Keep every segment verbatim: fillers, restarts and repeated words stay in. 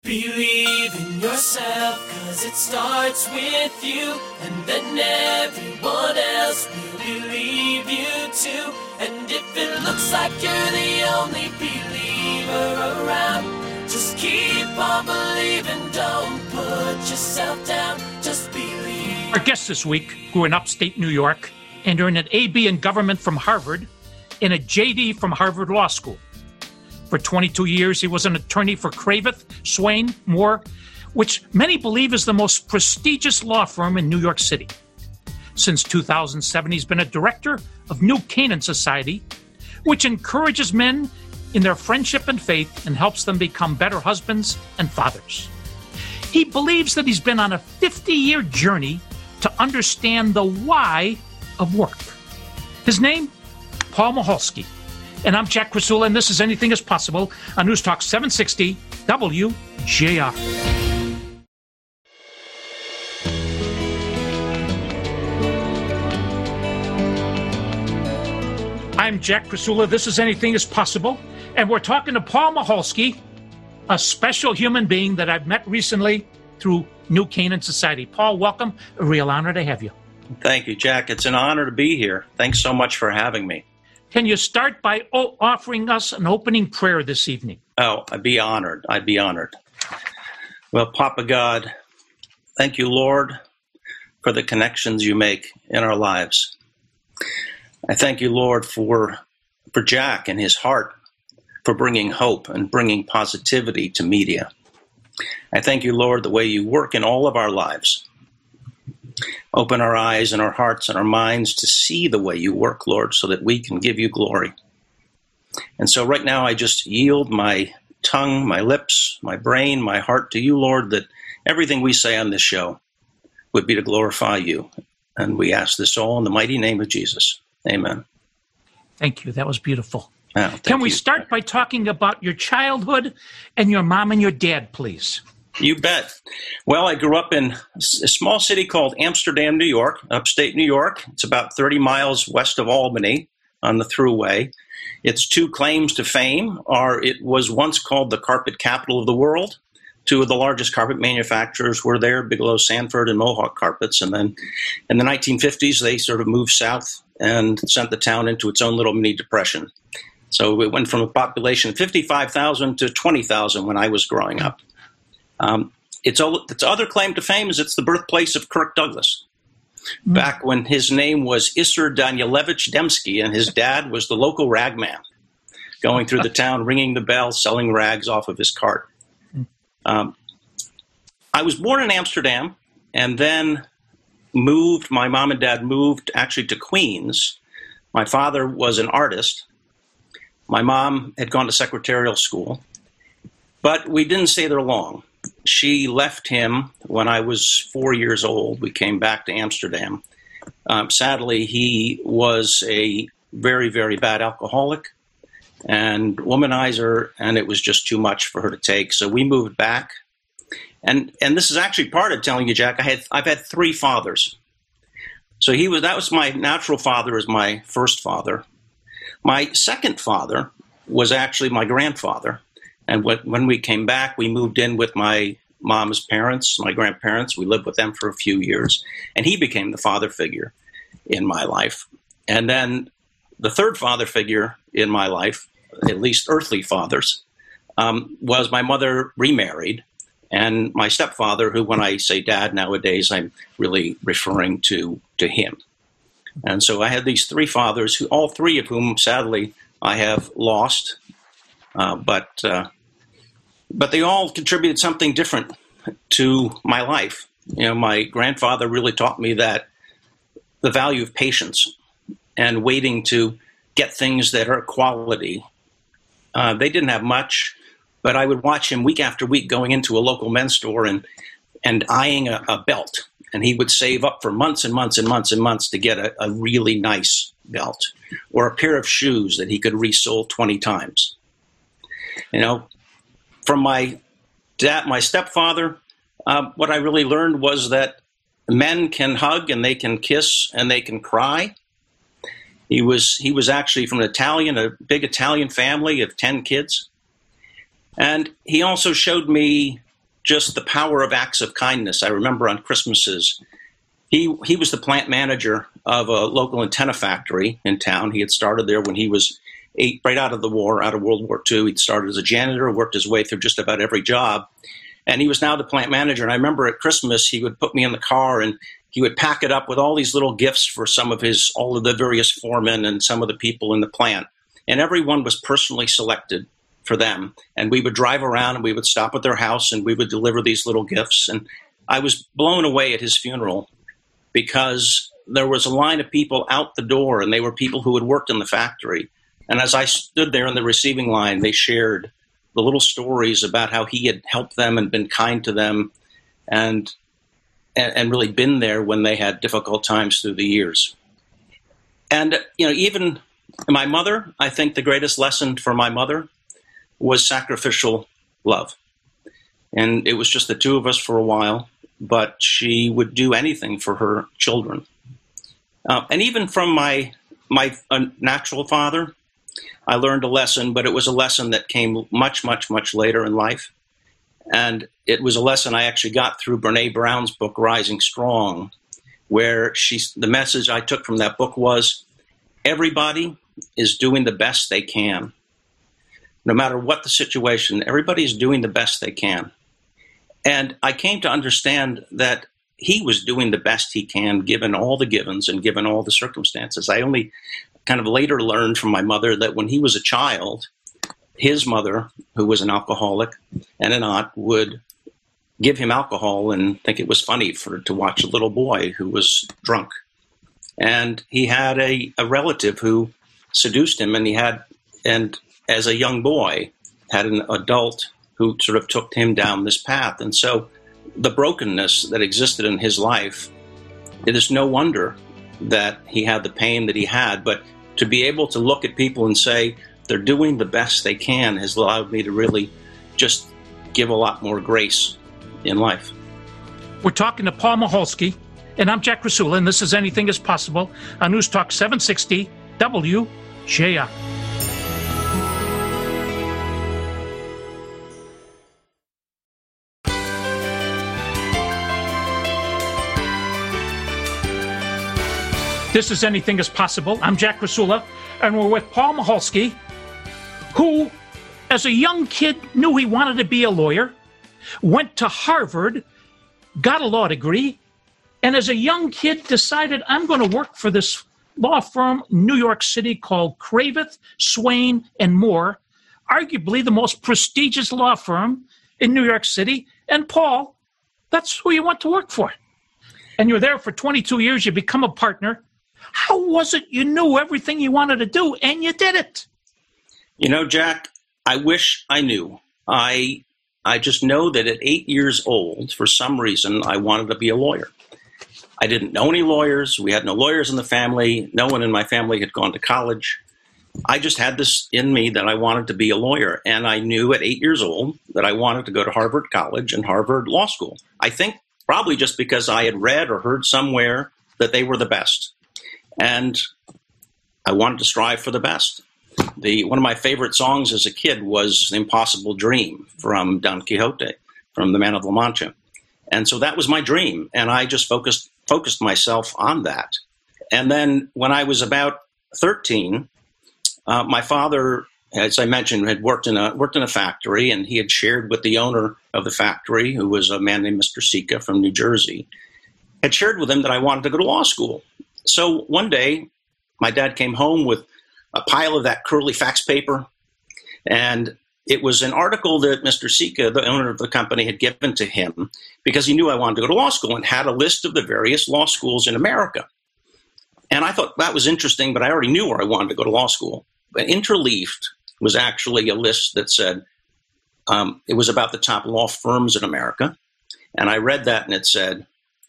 Believe in yourself, cause it starts with you, and then everyone else will believe you too. And if it looks like you're the only believer around, just keep on believing, don't put yourself down, just believe. Our guest this week grew in upstate New York and earned an A B in government from Harvard and a J D from Harvard Law School. For twenty-two years, he was an attorney for Cravath, Swaine, Moore, which many believe is the most prestigious law firm in New York City. Since two thousand seven, he's been a director of New Canaan Society, which encourages men in their friendship and faith and helps them become better husbands and fathers. He believes that he's been on a fifty-year journey to understand the why of work. His name, Paul Michalski. And I'm Jack Krasula, and this is Anything is Possible on News Talk seven sixty W J R. I'm Jack Krasula. This is Anything is Possible. And we're talking to Paul Michalski, a special human being that I've met recently through New Canaan Society. Paul, welcome. A real honor to have you. Thank you, Jack. It's an honor to be here. Thanks so much for having me. Can you start by o- offering us an opening prayer this evening? Oh, I'd be honored. I'd be honored. Well, Papa God, thank you, Lord, for the connections you make in our lives. I thank you, Lord, for for Jack and his heart, for bringing hope and bringing positivity to media. I thank you, Lord, the way you work in all of our lives. Open our eyes and our hearts and our minds to see the way you work, Lord, so that we can give you glory. And so right now I just yield my tongue, my lips, my brain, my heart to you, Lord, that everything we say on this show would be to glorify you. And we ask this all in the mighty name of Jesus. Amen. Thank you. That was beautiful. Oh, Can we you. start by talking about your childhood and your mom and your dad, please? You bet. Well, I grew up in a small city called Amsterdam, New York, upstate New York. It's about thirty miles west of Albany on the Thruway. Its two claims to fame are it was once called the carpet capital of the world. Two of the largest carpet manufacturers were there, Bigelow Sanford and Mohawk Carpets. And then in the nineteen fifties, they sort of moved south and sent the town into its own little mini depression. So it went from a population of fifty-five thousand to twenty thousand when I was growing up. Um, its, its other claim to fame is it's the birthplace of Kirk Douglas. Mm-hmm. Back when his name was Isser Danielevich Dembski, and his dad was the local rag man, going through the town, ringing the bell, selling rags off of his cart. Um, I was born in Amsterdam and then moved, my mom and dad moved actually to Queens. My father was an artist. My mom had gone to secretarial school, but we didn't stay there long. She left him when I was four years old. We came back to Amsterdam. Um, sadly, he was a very, very bad alcoholic and womanizer, and it was just too much for her to take. So we moved back. And and this is actually part of telling you, Jack, I had I've had three fathers. So he was that was my natural father as my first father. My second father was actually my grandfather. And when we came back, we moved in with my mom's parents, my grandparents. We lived with them for a few years. And he became the father figure in my life. And then the third father figure in my life, at least earthly fathers, um, was my mother remarried. And my stepfather, who when I say dad nowadays, I'm really referring to, to him. And so I had these three fathers, who all three of whom, sadly, I have lost. Uh, but uh, but they all contributed something different to my life. You know, my grandfather really taught me that the value of patience and waiting to get things that are quality. Uh, they didn't have much, but I would watch him week after week going into a local men's store and and eyeing a, a belt. And he would save up for months and months and months and months to get a, a really nice belt or a pair of shoes that he could resole twenty times. You know, from my dad, my stepfather, uh, what I really learned was that men can hug and they can kiss and they can cry. He was he was actually from an Italian, a big Italian family of ten kids. And he also showed me just the power of acts of kindness. I remember on Christmases, he he was the plant manager of a local antenna factory in town. He had started there when he was eight, right out of the war, out of World War Two. He'd started as a janitor, worked his way through just about every job. And he was now the plant manager. And I remember at Christmas, he would put me in the car and he would pack it up with all these little gifts for some of his, all of the various foremen and some of the people in the plant. And everyone was personally selected for them. And we would drive around and we would stop at their house and we would deliver these little gifts. And I was blown away at his funeral because there was a line of people out the door and they were people who had worked in the factory. And as I stood there in the receiving line, they shared the little stories about how he had helped them and been kind to them and and, and really been there when they had difficult times through the years. And, you know, even my mother, I think the greatest lesson for my mother was sacrificial love. And it was just the two of us for a while, but she would do anything for her children. Uh, and even from my my uh, natural father, I learned a lesson, but it was a lesson that came much, much, much later in life. And it was a lesson I actually got through Brene Brown's book, Rising Strong, where she, the message I took from that book was, everybody is doing the best they can. No matter what the situation, everybody is doing the best they can. And I came to understand that he was doing the best he can, given all the givens and given all the circumstances. I only kind of later learned from my mother that when he was a child, his mother, who was an alcoholic and an aunt, would give him alcohol and think it was funny for to watch a little boy who was drunk. And he had a, a relative who seduced him, and he had, and as a young boy, had an adult who sort of took him down this path. And so the brokenness that existed in his life, it is no wonder that he had the pain that he had, but to be able to look at people and say they're doing the best they can has allowed me to really just give a lot more grace in life. We're talking to Paul Michalski, and I'm Jack Krasula, and this is Anything is Possible on News Talk seven sixty W J R. This is Anything is Possible. I'm Jack Krasula, and we're with Paul Michalski, who, as a young kid, knew he wanted to be a lawyer, went to Harvard, got a law degree, and as a young kid decided, I'm going to work for this law firm in New York City called Kraveth, Swaine, and Moore, arguably the most prestigious law firm in New York City. And Paul, that's who you went to work for. And you're there for twenty-two years. You become a partner. How was it you knew everything you wanted to do and you did it? You know, Jack, I wish I knew. I I just know that at eight years old, for some reason, I wanted to be a lawyer. I didn't know any lawyers. We had no lawyers in the family. No one in my family had gone to college. I just had this in me that I wanted to be a lawyer. And I knew at eight years old that I wanted to go to Harvard College and Harvard Law School. I think probably just because I had read or heard somewhere that they were the best. And I wanted to strive for the best. The one of my favorite songs as a kid was The Impossible Dream from Don Quixote, from the Man of La Mancha. And so that was my dream. And I just focused focused myself on that. And then when I was about thirteen, uh, my father, as I mentioned, had worked in a worked in a factory, and he had shared with the owner of the factory, who was a man named Mister Sika from New Jersey, had shared with him that I wanted to go to law school. So one day, my dad came home with a pile of that curly fax paper, and it was an article that Mister Sika, the owner of the company, had given to him because he knew I wanted to go to law school and had a list of the various law schools in America. And I thought that was interesting, but I already knew where I wanted to go to law school. But interleaved was actually a list that said um, it was about the top law firms in America. And I read that, and it said,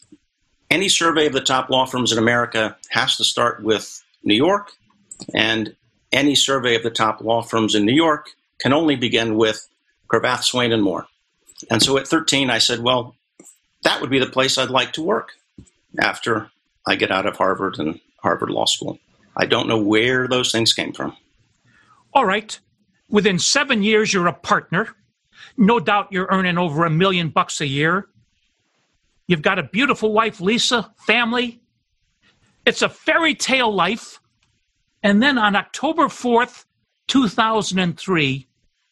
any survey of the top law firms in America has to start with New York, and any survey of the top law firms in New York can only begin with Cravath, Swaine, and Moore. And so at thirteen, I said, well, that would be the place I'd like to work after I get out of Harvard and Harvard Law School. I don't know where those things came from. All right. Within seven years, you're a partner. No doubt you're earning over a million bucks a year. You've got a beautiful wife, Lisa, family. It's a fairy tale life. And then on October fourth, two thousand three,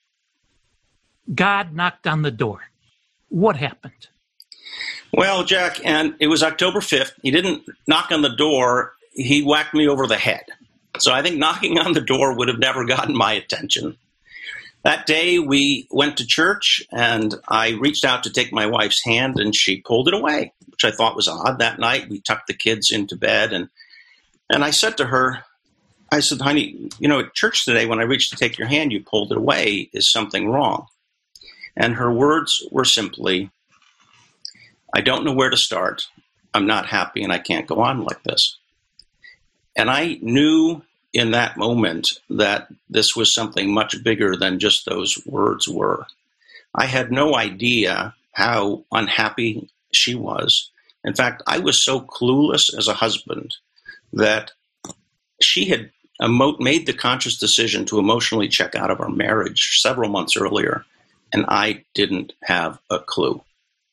God knocked on the door. What happened? Well, Jack, and it was October fifth. He didn't knock on the door. He whacked me over the head. So I think knocking on the door would have never gotten my attention. That day we went to church, and I reached out to take my wife's hand, and she pulled it away, which I thought was odd. That night we tucked the kids into bed, and and I said to her, I said, honey, you know, at church today when I reached to take your hand, you pulled it away. Is something wrong? And her words were simply, I don't know where to start. I'm not happy, and I can't go on like this. And I knew in that moment that this was something much bigger than just those words were. I had no idea how unhappy she was. In fact, I was so clueless as a husband that she had emo- made the conscious decision to emotionally check out of our marriage several months earlier, and I didn't have a clue.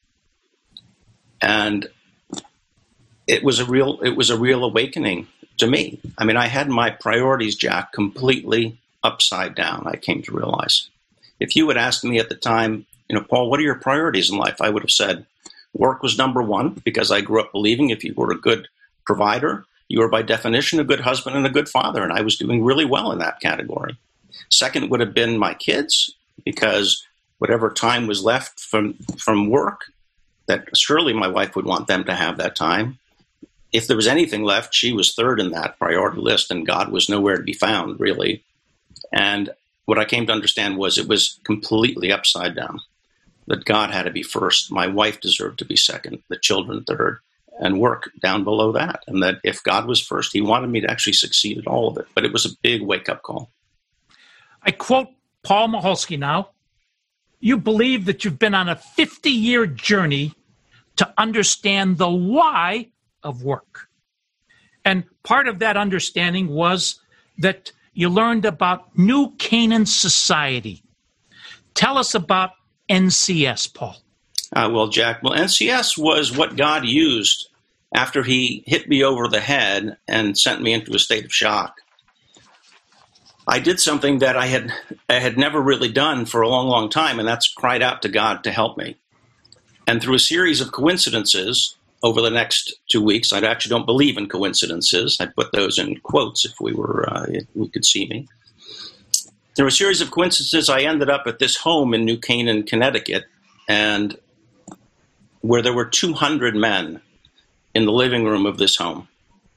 And it was a real, it was a real awakening to me. I mean, I had my priorities, Jack, completely upside down, I came to realize. If you had asked me at the time, you know, Paul, what are your priorities in life? I would have said work was number one, because I grew up believing if you were a good provider, you were by definition a good husband and a good father, and I was doing really well in that category. Second would have been my kids, because whatever time was left from, from work, that surely my wife would want them to have that time. If there was anything left, she was third in that priority list, and God was nowhere to be found, really. And what I came to understand was it was completely upside down, that God had to be first, my wife deserved to be second, the children third, and work down below that. And that if God was first, he wanted me to actually succeed at all of it. But it was a big wake-up call. I quote Paul Michalski now. You believe that you've been on a fifty-year journey to understand the why of work. And part of that understanding was that you learned about New Canaan Society. Tell us about N C S, Paul. Uh, well, Jack, well, N C S was what God used after he hit me over the head and sent me into a state of shock. I did something that I had I had never really done for a long, long time, and that's cried out to God to help me. And through a series of coincidences over the next two weeks, I actually don't believe in coincidences. I'd put those in quotes if we were uh, if we could see me. Through a series of coincidences, I ended up at this home in New Canaan, Connecticut, and where there were two hundred men in the living room of this home.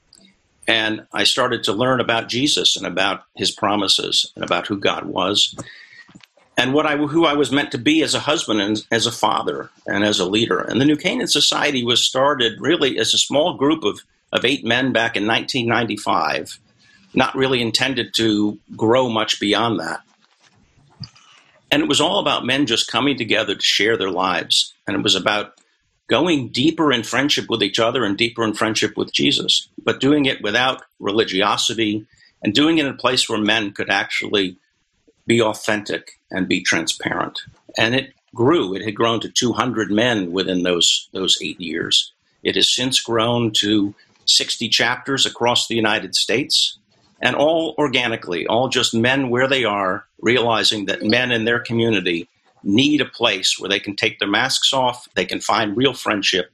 And I started to learn about Jesus and about his promises and about who God was and what I, who I was meant to be as a husband and as a father and as a leader. And the New Canaan Society was started really as a small group of, of eight men back in nineteen ninety-five, not really intended to grow much beyond that. And it was all about men just coming together to share their lives. And it was about going deeper in friendship with each other and deeper in friendship with Jesus, but doing it without religiosity and doing it in a place where men could actually be authentic and be transparent. And it grew. It had grown to two hundred men within those, those eight years. It has since grown to sixty chapters across the United States, and all organically, all just men where they are, realizing that men in their community need a place where they can take their masks off, they can find real friendship,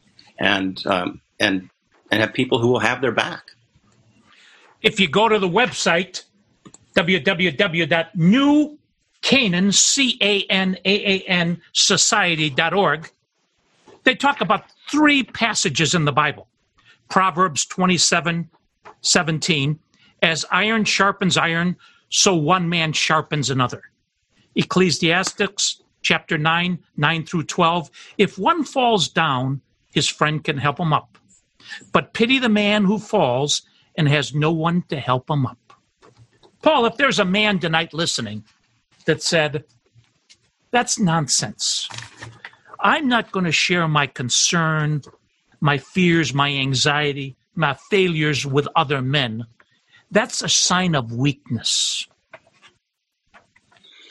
and um, and and have people who will have their back. If you go to the website, w w w dot new canaan, C A N A A N, society dot org, they talk about three passages in the Bible. Proverbs twenty-seven seventeen, as iron sharpens iron, so one man sharpens another. Ecclesiastes chapter nine, nine through twelve, if one falls down, his friend can help him up. But pity the man who falls and has no one to help him up. Paul, if there's a man tonight listening that said, that's nonsense. I'm not going to share my concern, my fears, my anxiety, my failures with other men. That's a sign of weakness.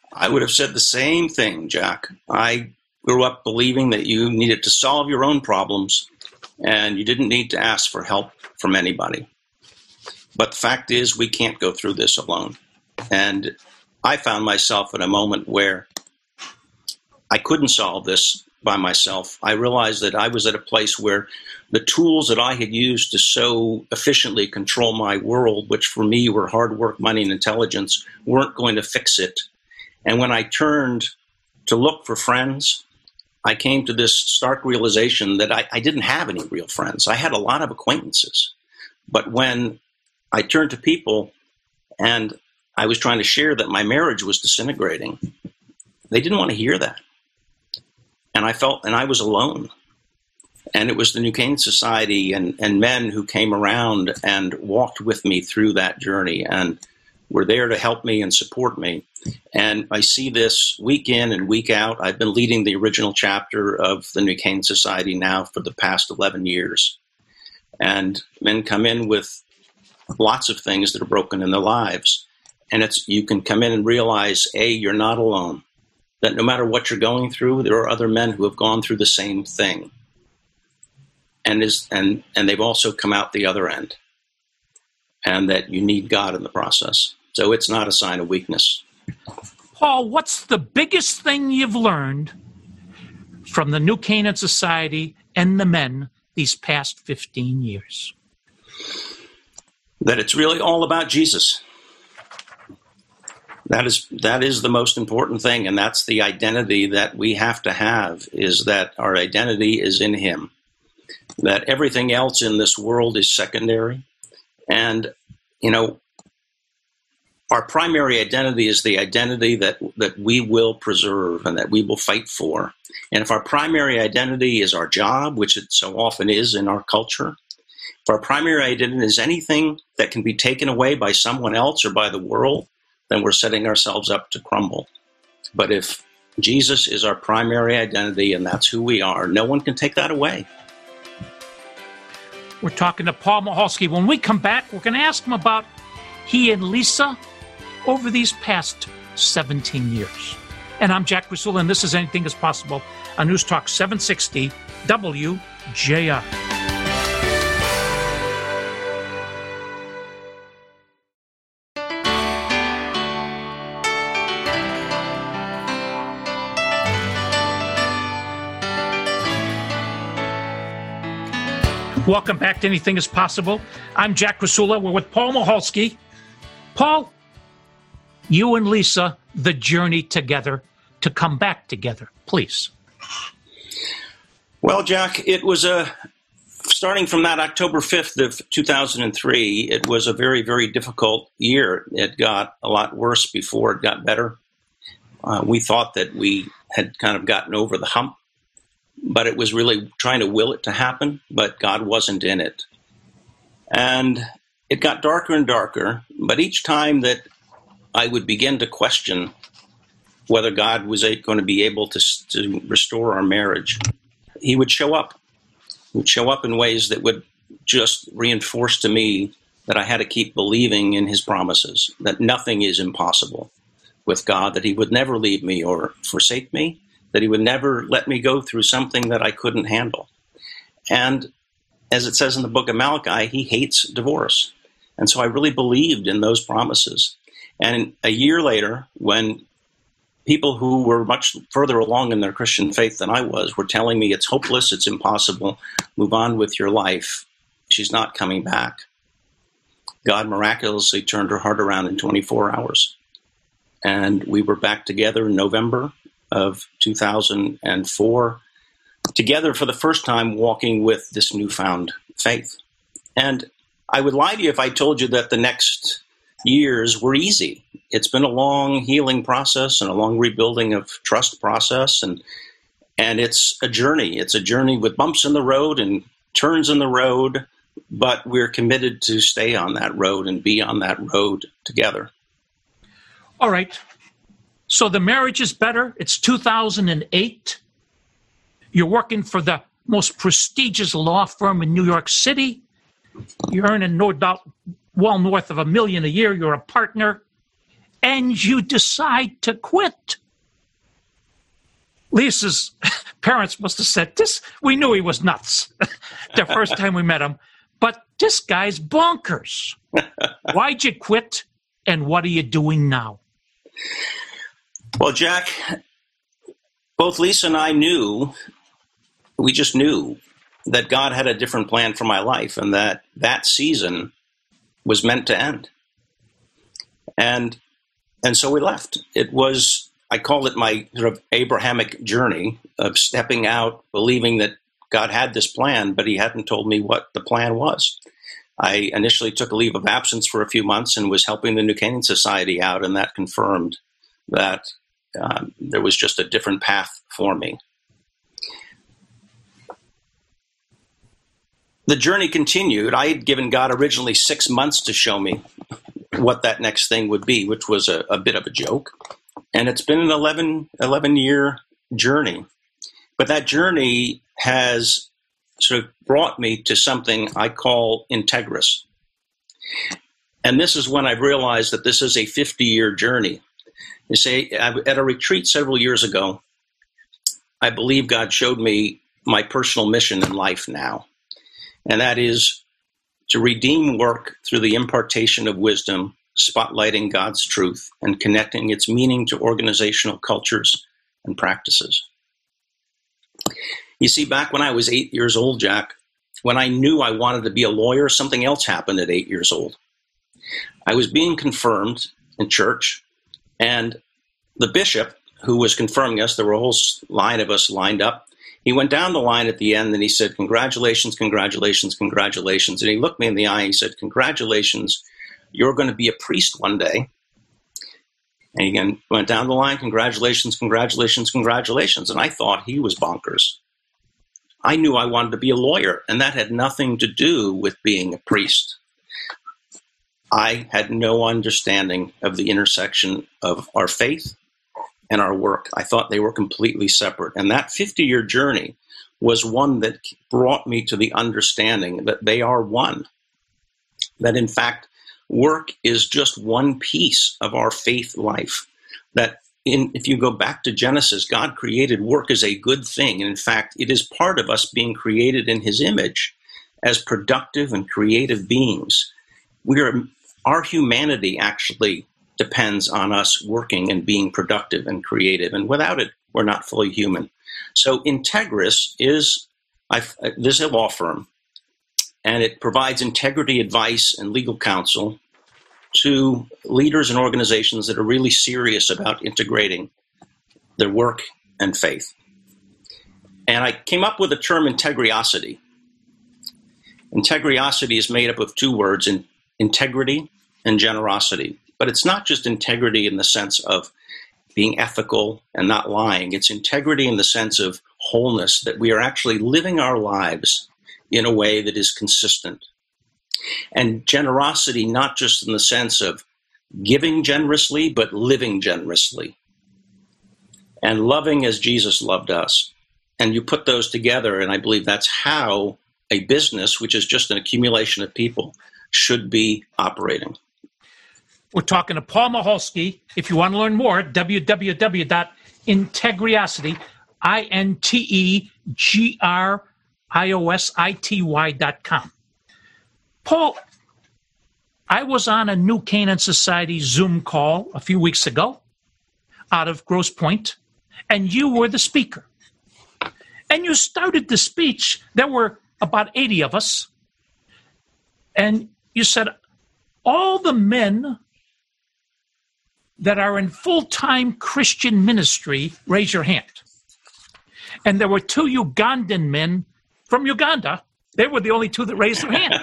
I would have said the same thing, Jack. I grew up believing that you needed to solve your own problems and you didn't need to ask for help from anybody. But the fact is, we can't go through this alone. And I found myself in a moment where I couldn't solve this by myself. I realized that I was at a place where the tools that I had used to so efficiently control my world, which for me were hard work, money, and intelligence, weren't going to fix it. And when I turned to look for friends, I came to this stark realization that I, I didn't have any real friends. I had a lot of acquaintances. But when I turned to people and I was trying to share that my marriage was disintegrating, they didn't want to hear that. And I felt, and I was alone. And it was the New Canaan Society and, and men who came around and walked with me through that journey and were there to help me and support me. And I see this week in and week out. I've been leading the original chapter of the New Canaan Society now for the past eleven years. And men come in with lots of things that are broken in their lives. And it's you can come in and realize, A, you're not alone. That no matter what you're going through, there are other men who have gone through the same thing. And is and and they've also come out the other end. And that you need God in the process. So it's not a sign of weakness. Paul, what's the biggest thing you've learned from the New Canaan Society and the men these past fifteen years? That it's really all about Jesus. That is that is the most important thing, and that's the identity that we have to have, is that our identity is in him. That everything else in this world is secondary. And, you know, our primary identity is the identity that, that we will preserve and that we will fight for. And if our primary identity is our job, which it so often is in our culture, if our primary identity is anything that can be taken away by someone else or by the world, then we're setting ourselves up to crumble. But if Jesus is our primary identity and that's who we are, no one can take that away. We're talking to Paul Michalski. When we come back, we're going to ask him about he and Lisa over these past seventeen years. And I'm Jack Krasula, and this is Anything is Possible on News Talk seven sixty W J R. Welcome back to Anything is Possible. I'm Jack Krasula. We're with Paul Michalski. Paul, you and Lisa, the journey together to come back together, please. Well, Jack, it was a, starting from that October fifth of two thousand three, it was a very, very difficult year. It got a lot worse before it got better. Uh, we thought that we had kind of gotten over the hump, but it was really trying to will it to happen, but God wasn't in it. And it got darker and darker, but each time that I would begin to question whether God was going to be able to, to restore our marriage, he would show up. He would show up in ways that would just reinforce to me that I had to keep believing in his promises, that nothing is impossible with God, that he would never leave me or forsake me, that he would never let me go through something that I couldn't handle. And as it says in the book of Malachi, he hates divorce. And so I really believed in those promises. And a year later, when people who were much further along in their Christian faith than I was were telling me it's hopeless, it's impossible, move on with your life, she's not coming back, God miraculously turned her heart around in twenty-four hours. And we were back together in November of two thousand four, together for the first time, walking with this newfound faith. And I would lie to you if I told you that the next years were easy. It's been a long healing process and a long rebuilding of trust process, and and it's a journey. It's a journey with bumps in the road and turns in the road, but we're committed to stay on that road and be on that road together. All right. So the marriage is better. It's two thousand eight. You're working for the most prestigious law firm in New York City. You're earning no doubt well north of a million a year. You're a partner. and you decide to quit. Lisa's parents must have said, "This, we knew he was nuts the first time we met him, but this guy's bonkers. Why'd you quit, and what are you doing now?" Well, Jack, both Lisa and I knew, we just knew that God had a different plan for my life, and that that season was meant to end. And and so we left. It was, I call it my sort of Abrahamic journey of stepping out, believing that God had this plan, but he hadn't told me what the plan was. I initially took a leave of absence for a few months and was helping the New Canaan Society out, and that confirmed that um, there was just a different path for me. The journey continued. I had given God originally six months to show me what that next thing would be, which was a, a bit of a joke. And it's been an eleven, eleven-year journey. But that journey has sort of brought me to something I call Integris. And this is when I've realized that this is a fifty-year journey. You see, at a retreat several years ago, I believe God showed me my personal mission in life now. And that is to redeem work through the impartation of wisdom, spotlighting God's truth, and connecting its meaning to organizational cultures and practices. You see, back when I was eight years old, Jack, when I knew I wanted to be a lawyer, something else happened at eight years old. I was being confirmed in church, and the bishop who was confirming us, there were a whole line of us lined up, he went down the line at the end and he said, "Congratulations, congratulations, congratulations." And he looked me in the eye and he said, "Congratulations, you're going to be a priest one day." And he again went down the line, "Congratulations, congratulations, congratulations." And I thought he was bonkers. I knew I wanted to be a lawyer, and that had nothing to do with being a priest. I had no understanding of the intersection of our faith and our work. I thought they were completely separate. And that fifty-year journey was one that brought me to the understanding that they are one. That, in fact, work is just one piece of our faith life. That in, if you go back to Genesis, God created work as a good thing. And in fact, it is part of us being created in his image as productive and creative beings. We are, our humanity actually depends on us working and being productive and creative. And without it, we're not fully human. So Integris is, I've, this is a law firm, and it provides integrity advice and legal counsel to leaders and organizations that are really serious about integrating their work and faith. And I came up with the term integriosity. Integriosity is made up of two words, in, integrity and generosity. But it's not just integrity in the sense of being ethical and not lying. It's integrity in the sense of wholeness, that we are actually living our lives in a way that is consistent. And generosity, not just in the sense of giving generously, but living generously. And loving as Jesus loved us. And you put those together, and I believe that's how a business, which is just an accumulation of people, should be operating. We're talking to Paul Michalski. If you want to learn more, w w w dot integriosity, I N T E G R I O S I T Y dot com. Paul, I was on a New Canaan Society Zoom call a few weeks ago out of Grosse Pointe, and you were the speaker. And you started the speech. There were about eighty of us. And you said, all the men that are in full-time Christian ministry, raise your hand. And there were two Ugandan men from Uganda. They were the only two that raised their hand.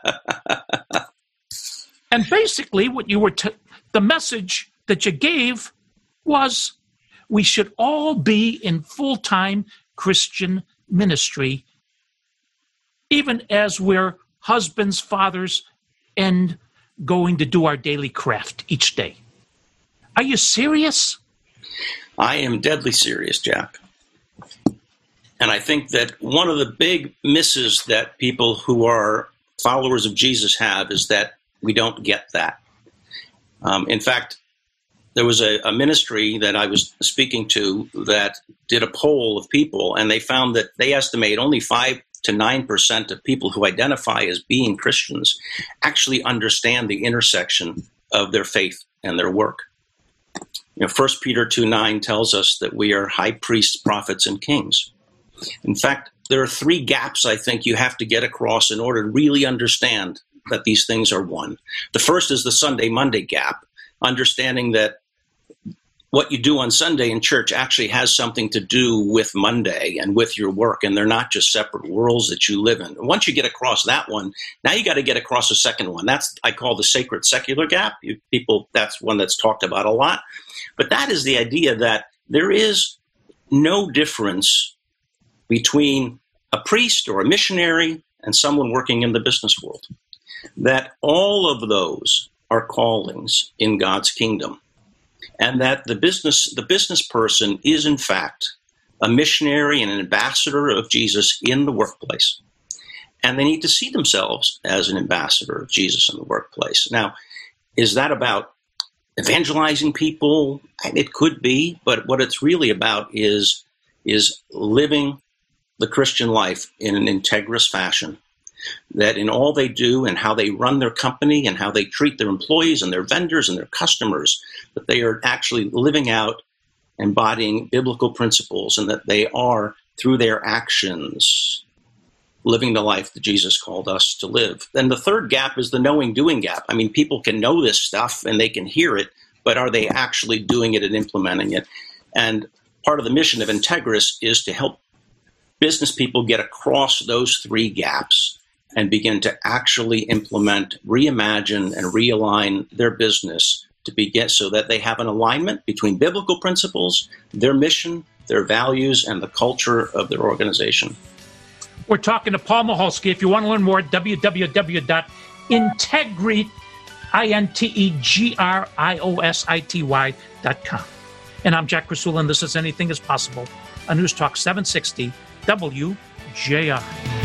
And basically what you were, t- the message that you gave was we should all be in full-time Christian ministry, even as we're husbands, fathers, and going to do our daily craft each day. Are you serious? I am deadly serious, Jack. And I think that one of the big misses that people who are followers of Jesus have is that we don't get that. Um, in fact, there was a, a ministry that I was speaking to that did a poll of people, and they found that they estimate only five to nine percent of people who identify as being Christians actually understand the intersection of their faith and their work. You know, First Peter two nine tells us that we are high priests, prophets, and kings. In fact, there are three gaps I think you have to get across in order to really understand that these things are one. The first is the Sunday Monday gap, understanding that what you do on Sunday in church actually has something to do with Monday and with your work, and they're not just separate worlds that you live in. Once you get across that one, now you got to get across a second one. That's, I call the sacred secular gap. You, people, that's one that's talked about a lot. But that is the idea that there is no difference between a priest or a missionary and someone working in the business world. That all of those are callings in God's kingdom. And that the business, the business person is, in fact, a missionary and an ambassador of Jesus in the workplace. And they need to see themselves as an ambassador of Jesus in the workplace. Now, is that about evangelizing people? It could be, but what it's really about is, is living the Christian life in an integrous fashion. That in all they do and how they run their company and how they treat their employees and their vendors and their customers, that they are actually living out, embodying biblical principles, and that they are, through their actions, living the life that Jesus called us to live. Then the third gap is the knowing-doing gap. I mean, people can know this stuff and they can hear it, but are they actually doing it and implementing it? And part of the mission of Integris is to help business people get across those three gaps and begin to actually implement, reimagine, and realign their business to begin so that they have an alignment between biblical principles, their mission, their values, and the culture of their organization. We're talking to Paul Michalski. If you want to learn more, w w w dot integrit, I N T E G R I O S I T Y dot com. And I'm Jack Krasula, and this is Anything is Possible on News Talk seven sixty W J R.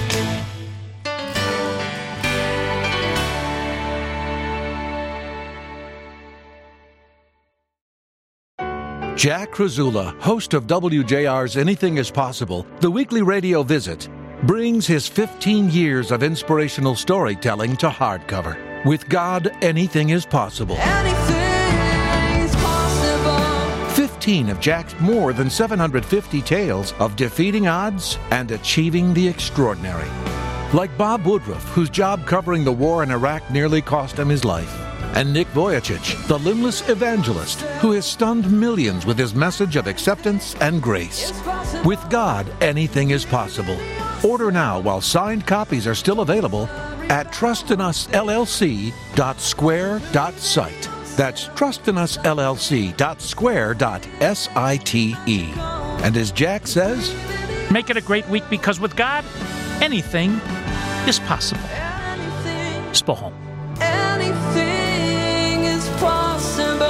Jack Krasula, host of W J R's Anything is Possible, the weekly radio visit, brings his fifteen years of inspirational storytelling to hardcover. With God, anything is possible. Anything is possible. fifteen of Jack's more than seven hundred fifty tales of defeating odds and achieving the extraordinary. Like Bob Woodruff, whose job covering the war in Iraq nearly cost him his life. And Nick Vujicic, the limbless evangelist who has stunned millions with his message of acceptance and grace. With God, anything is possible. Order now while signed copies are still available at trust in us L L C dot square dot site. That's trust in us L L C dot square dot site. And as Jack says, make it a great week, because with God, anything is possible. Spohom. Anything is possible.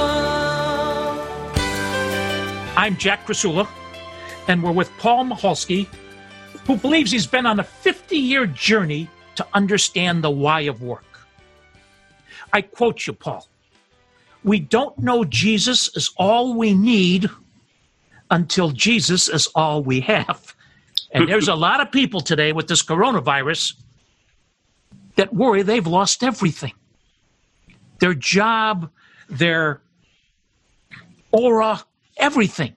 I'm Jack Krasula, and we're with Paul Michalski, who believes he's been on a fifty-year journey to understand the why of work. I quote you, Paul. We don't know Jesus is all we need until Jesus is all we have. And there's a lot of people today with this coronavirus that worry they've lost everything. Their job, their aura, everything.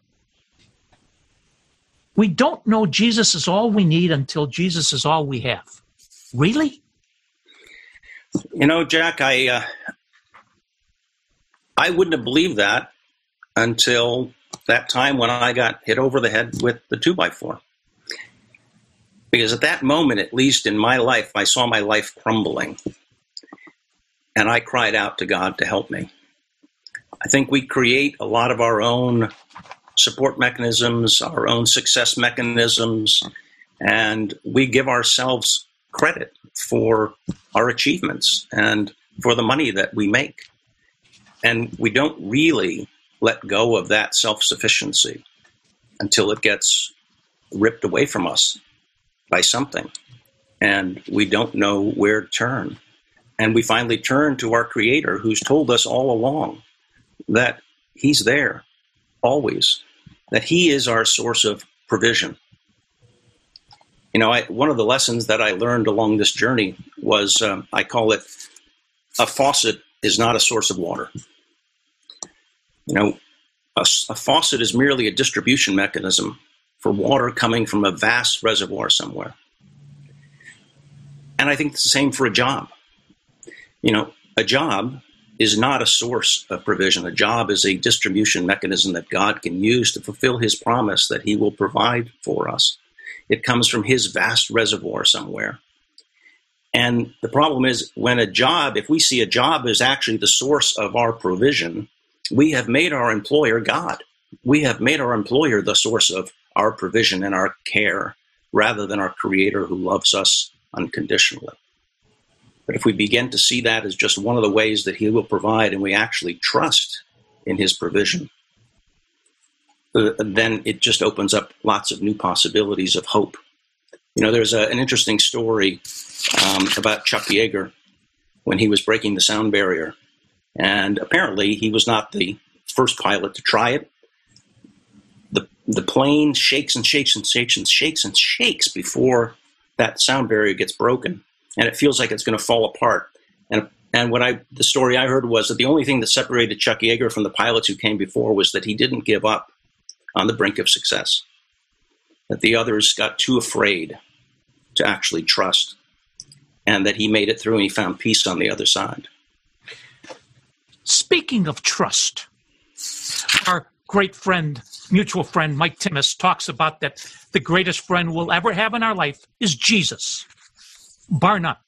We don't know Jesus is all we need until Jesus is all we have. Really? You know, Jack, I uh, I wouldn't have believed that until that time when I got hit over the head with the two by four. Because at that moment, at least in my life, I saw my life crumbling. And I cried out to God to help me. I think we create a lot of our own support mechanisms, our own success mechanisms, and we give ourselves credit for our achievements and for the money that we make. And we don't really let go of that self-sufficiency until it gets ripped away from us by something, and we don't know where to turn. And we finally turn to our Creator, who's told us all along that he's there always, that he is our source of provision. You know, I, one of the lessons that I learned along this journey was, um, I call it, a faucet is not a source of water. You know, a, a faucet is merely a distribution mechanism for water coming from a vast reservoir somewhere. And I think it's the same for a job. You know, a job is not a source of provision. A job is a distribution mechanism that God can use to fulfill his promise that he will provide for us. It comes from his vast reservoir somewhere. And the problem is, when a job, if we see a job as actually the source of our provision, we have made our employer God. We have made our employer the source of our provision and our care, rather than our Creator who loves us unconditionally. But if we begin to see that as just one of the ways that he will provide, and we actually trust in his provision, uh, then it just opens up lots of new possibilities of hope. You know, there's a, an interesting story um, about Chuck Yeager when he was breaking the sound barrier. And apparently he was not the first pilot to try it. The, the plane shakes and shakes and shakes and shakes and shakes before that sound barrier gets broken. And it feels like it's going to fall apart. And and what I the story I heard was that the only thing that separated Chuck Yeager from the pilots who came before was that he didn't give up on the brink of success. That the others got too afraid to actually trust, and that he made it through and he found peace on the other side. Speaking of trust, our great friend, mutual friend, Mike Timmis, talks about that the greatest friend we'll ever have in our life is Jesus. Bar none.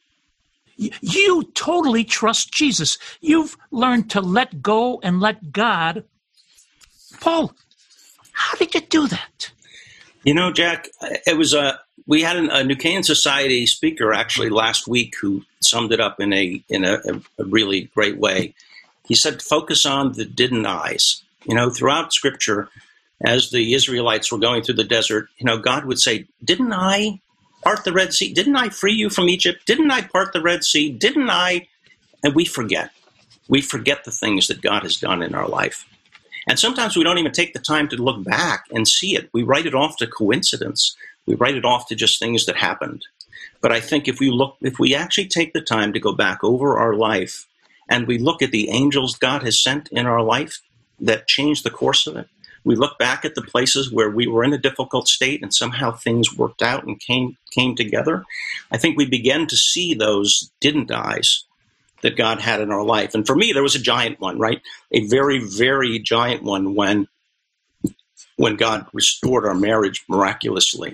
You totally trust Jesus. You've learned to let go and let God. Paul, how did you do that? You know, Jack, it was a we had an, a New Canaan Society speaker actually last week who summed it up in a in a, a really great way. He said, "Focus on the didn't I's." You know, throughout Scripture, as the Israelites were going through the desert, you know, God would say, "Didn't I part the Red Sea? Didn't I free you from Egypt? Didn't I part the Red Sea? Didn't I?" And we forget. We forget the things that God has done in our life. And sometimes we don't even take the time to look back and see it. We write it off to coincidence. We write it off to just things that happened. But I think if we look, if we actually take the time to go back over our life and we look at the angels God has sent in our life that changed the course of it, we look back at the places where we were in a difficult state and somehow things worked out and came came together, I think we begin to see those didn't I's that God had in our life. And for me, there was a giant one, right? A very, very giant one when, when God restored our marriage miraculously.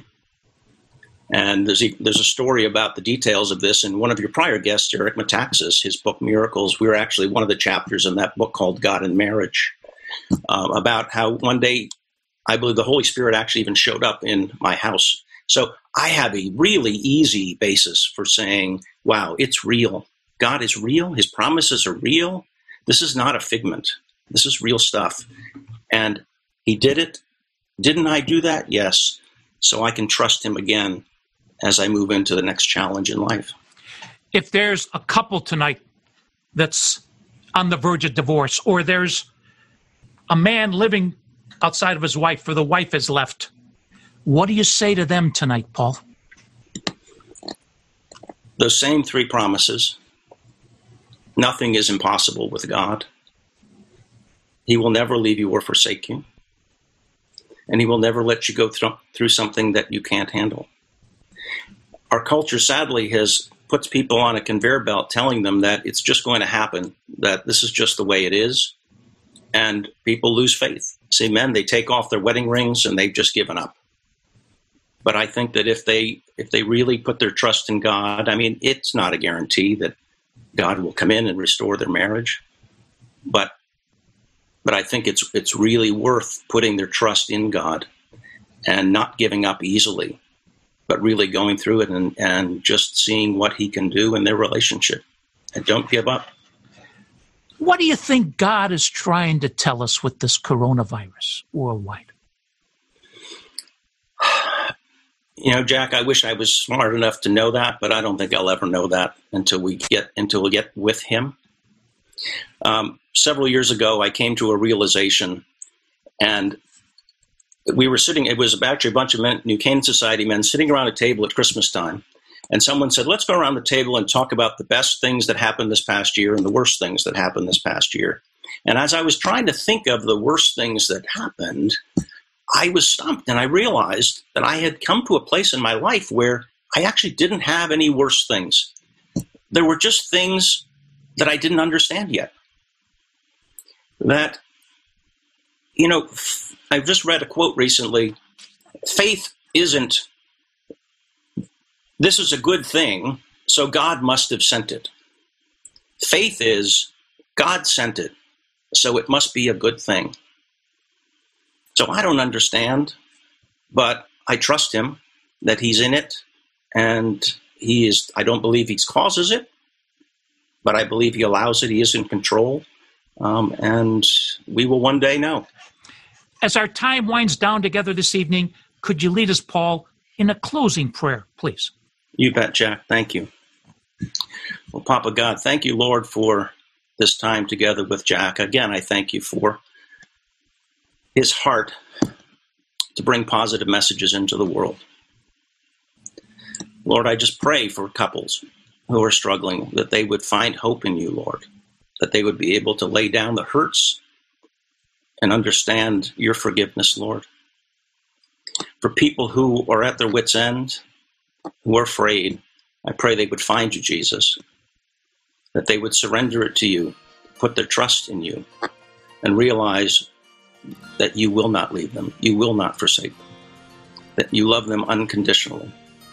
And there's a, there's a story about the details of this in one of your prior guests, Eric Metaxas, his book Miracles. We were actually one of the chapters in that book called God and Marriage, uh, about how one day, I believe the Holy Spirit actually even showed up in my house. So I have a really easy basis for saying, wow, it's real. God is real. His promises are real. This is not a figment. This is real stuff. And he did it. Didn't I do that? Yes. So I can trust him again as I move into the next challenge in life. If there's a couple tonight that's on the verge of divorce, or there's a man living outside of his wife, or the wife has left, what do you say to them tonight, Paul? Those same three promises. Nothing is impossible with God. He will never leave you or forsake you. And he will never let you go th- through something that you can't handle. Our culture, sadly, has puts people on a conveyor belt telling them that it's just going to happen, that this is just the way it is. And people lose faith. See, men, they take off their wedding rings and they've just given up. But I think that if they if they really put their trust in God, I mean, it's not a guarantee that God will come in and restore their marriage. But but I think it's it's really worth putting their trust in God and not giving up easily, but really going through it and, and just seeing what he can do in their relationship. And don't give up. What do you think God is trying to tell us with this coronavirus worldwide? You know, Jack, I wish I was smart enough to know that, but I don't think I'll ever know that until we get until we get with him. Um, several years ago, I came to a realization, and we were sitting, it was actually a bunch of men, New Canaan Society men sitting around a table at Christmas time. And someone said, let's go around the table and talk about the best things that happened this past year and the worst things that happened this past year. And as I was trying to think of the worst things that happened, I was stumped, and I realized that I had come to a place in my life where I actually didn't have any worse things. There were just things that I didn't understand yet. That, you know, I've just read a quote recently. Faith isn't, this is a good thing, so God must have sent it. Faith is, God sent it, so it must be a good thing. So I don't understand, but I trust him that he's in it, and he is, I don't believe he causes it, but I believe he allows it. He is in control, um, and we will one day know. As our time winds down together this evening, could you lead us, Paul, in a closing prayer, please? You bet, Jack. Thank you. Well, Papa God, thank you, Lord, for this time together with Jack. Again, I thank you for his heart to bring positive messages into the world. Lord, I just pray for couples who are struggling, that they would find hope in you, Lord, that they would be able to lay down the hurts and understand your forgiveness, Lord. For people who are at their wits' end, who are afraid, I pray they would find you, Jesus, that they would surrender it to you, put their trust in you, and realize that you will not leave them, you will not forsake them, that you love them unconditionally.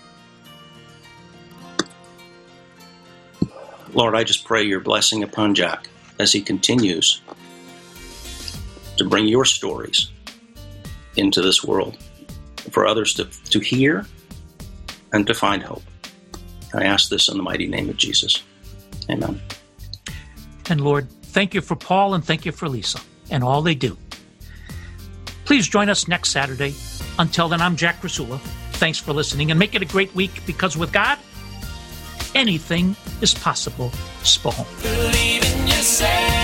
Lord, I just pray your blessing upon Jack as he continues to bring your stories into this world for others to, to hear and to find hope. I ask this in the mighty name of Jesus. Amen. And Lord, thank you for Paul and thank you for Lisa and all they do. Please join us next Saturday. Until then, I'm Jack Rasula. Thanks for listening, and make it a great week, because with God, anything is possible. Spohom. Believe in yourself.